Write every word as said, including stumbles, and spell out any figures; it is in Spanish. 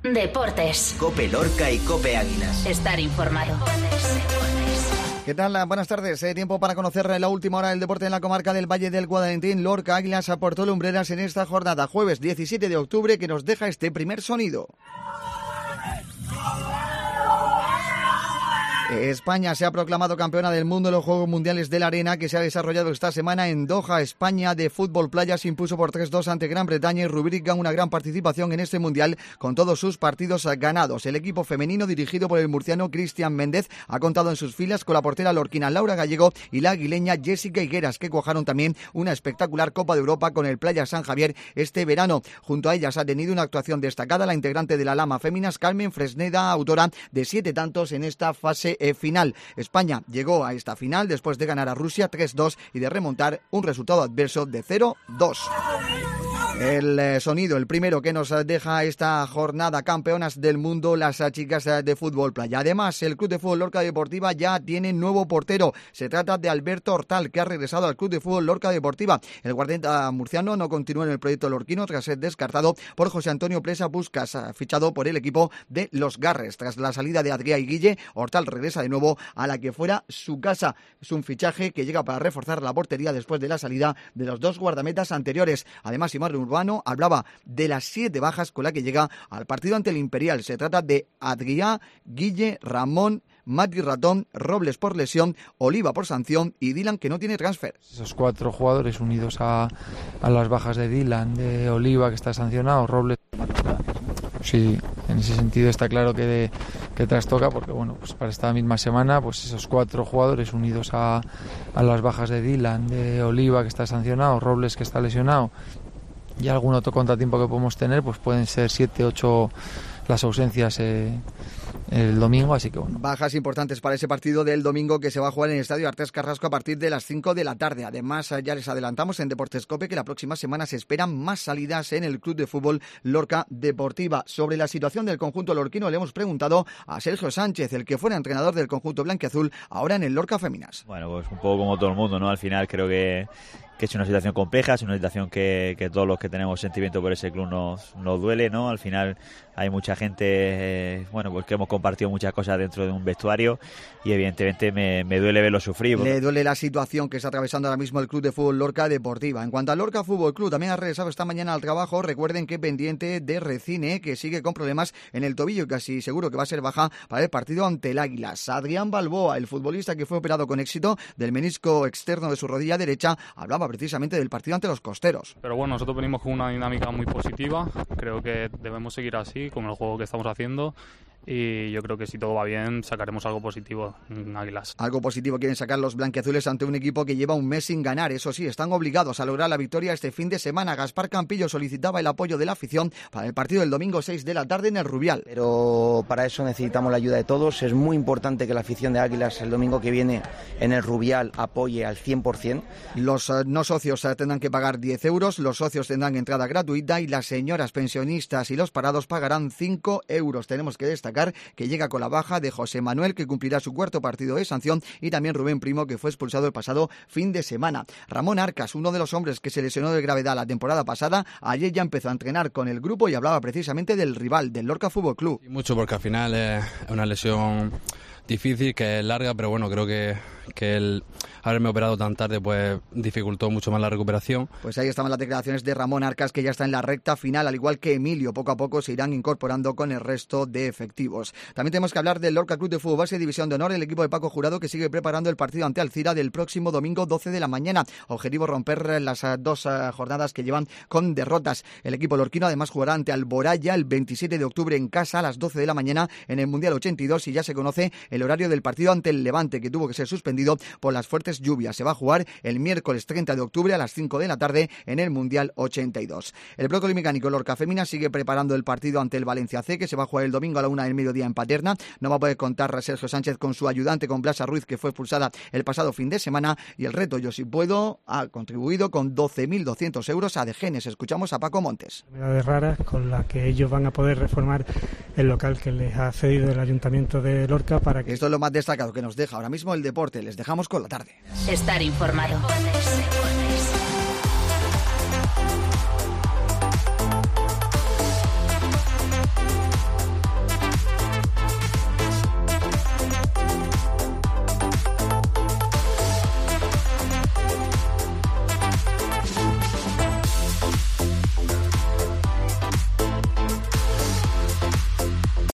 Deportes. COPE Lorca y COPE Águilas. Estar informado. ¿Qué tal? Buenas tardes. Eh, tiempo para conocer la última hora del deporte en la comarca del Valle del Guadalentín. Lorca Águilas aportó Lumbreras en esta jornada, jueves diecisiete de octubre, que nos deja este primer sonido. España se ha proclamado campeona del mundo en los Juegos Mundiales de la Arena, que se ha desarrollado esta semana en Doha. España de fútbol playa se impuso por tres dos ante Gran Bretaña y rubrica una gran participación en este mundial con todos sus partidos ganados. El equipo femenino, dirigido por el murciano Cristian Méndez, ha contado en sus filas con la portera lorquina Laura Gallego y la aguileña Jessica Higueras, que cuajaron también una espectacular Copa de Europa con el Playa San Javier este verano. Junto a ellas ha tenido una actuación destacada la integrante de la Lama Féminas, Carmen Fresneda, autora de siete tantos en esta fase final. España llegó a esta final después de ganar a Rusia tres dos y de remontar un resultado adverso de cero dos. El eh, sonido, el primero que nos deja esta jornada, campeonas del mundo las chicas de fútbol playa. Además, el Club de Fútbol Lorca Deportiva ya tiene nuevo portero. Se trata de Alberto Hortal, que ha regresado al Club de Fútbol Lorca Deportiva. El guardameta murciano no continúa en el proyecto lorquino tras ser descartado por José Antonio Presa Buscas, fichado por el equipo de Los Garres. Tras la salida de Adrià y Guille, Hortal regresa de nuevo a la que fuera su casa. Es un fichaje que llega para reforzar la portería después de la salida de los dos guardametas anteriores. Además, Imar Urbano hablaba de las siete bajas con la que llega al partido ante el Imperial. Se trata de Adrià, Guille, Ramón, Mati Ratón, Robles por lesión, Oliva por sanción y Dylan, que no tiene transfer. Esos cuatro jugadores unidos a, a las bajas de Dylan, de Oliva, que está sancionado, Robles. Sí, en ese sentido está claro que, de, que trastoca, porque bueno, pues para esta misma semana, pues esos cuatro jugadores unidos a, a las bajas de Dylan, de Oliva, que está sancionado, Robles, que está lesionado, y algún otro contratiempo que podemos tener, pues pueden ser siete, ocho las ausencias eh, el domingo, así que bueno. Bajas importantes para ese partido del domingo que se va a jugar en el Estadio Artés Carrasco a partir de las cinco de la tarde. Además, ya les adelantamos en Deportes COPE que la próxima semana se esperan más salidas en el Club de Fútbol Lorca Deportiva. Sobre la situación del conjunto lorquino le hemos preguntado a Sergio Sánchez, el que fuera entrenador del conjunto blanquiazul, ahora en el Lorca Féminas. Bueno, pues un poco como todo el mundo, ¿no? Al final creo que que es una situación compleja, es una situación que, que todos los que tenemos sentimiento por ese club nos, nos duele, ¿no? Al final hay mucha gente, eh, bueno, pues que hemos compartido muchas cosas dentro de un vestuario y evidentemente me, me duele verlo sufrir. Le duele la situación que está atravesando ahora mismo el Club de Fútbol Lorca Deportiva. En cuanto al Lorca Fútbol Club, también ha regresado esta mañana al trabajo. Recuerden que pendiente de Recine, que sigue con problemas en el tobillo y casi seguro que va a ser baja para el partido ante el Águilas. Adrián Balboa, el futbolista que fue operado con éxito del menisco externo de su rodilla derecha, hablaba precisamente del partido ante los costeros. Pero bueno, nosotros venimos con una dinámica muy positiva, creo que debemos seguir así con el juego que estamos haciendo y yo creo que si todo va bien sacaremos algo positivo en Águilas. Algo positivo quieren sacar los blanquiazules ante un equipo que lleva un mes sin ganar. Eso sí, están obligados a lograr la victoria este fin de semana. Gaspar Campillo solicitaba el apoyo de la afición para el partido del domingo seis de la tarde en el Rubial. Pero para eso necesitamos la ayuda de todos. Es muy importante que la afición de Águilas el domingo que viene en el Rubial apoye al cien por ciento. Los uh, no socios uh, tendrán que pagar diez euros, los socios tendrán entrada gratuita y las señoras pensionistas y los parados pagarán cinco euros. Tenemos que destacar que llega con la baja de José Manuel, que cumplirá su cuarto partido de sanción, y también Rubén Primo, que fue expulsado el pasado fin de semana. Ramón Arcas, uno de los hombres que se lesionó de gravedad la temporada pasada, ayer ya empezó a entrenar con el grupo y hablaba precisamente del rival, del Lorca Fútbol Club. Y mucho porque al final es una lesión difícil, que es larga, pero bueno, creo que, que el haberme operado tan tarde pues dificultó mucho más la recuperación. Pues ahí estaban las declaraciones de Ramón Arcas, que ya está en la recta final, al igual que Emilio. Poco a poco se irán incorporando con el resto de efectivos. También tenemos que hablar del Lorca Club de Fútbol Base División de Honor, el equipo de Paco Jurado, que sigue preparando el partido ante Alcira del próximo domingo doce de la mañana. Objetivo romper las dos jornadas que llevan con derrotas. El equipo lorquino además jugará ante Alboraya el veintisiete de octubre en casa a las doce de la mañana en el Mundial ochenta y dos, y ya se conoce el horario del partido ante el Levante, que tuvo que ser suspendido por las fuertes lluvias. Se va a jugar el miércoles treinta de octubre a las cinco de la tarde en el Mundial ochenta y dos. El Brócoli Mecánico Lorca Fémina sigue preparando el partido ante el Valencia C, que se va a jugar el domingo a la una del mediodía en Paterna. No va a poder contar Sergio Sánchez con su ayudante, con Blasa Ruiz, que fue expulsada el pasado fin de semana, y el reto Yo Si Puedo ha contribuido con doce mil doscientos euros a Degenes. Escuchamos a Paco Montes. Enfermedades raras con las que ellos van a poder reformar el local que les ha cedido el Ayuntamiento de Lorca para que... Esto es lo más destacado que nos deja ahora mismo el deporte. Les dejamos con la tarde. Estar informado.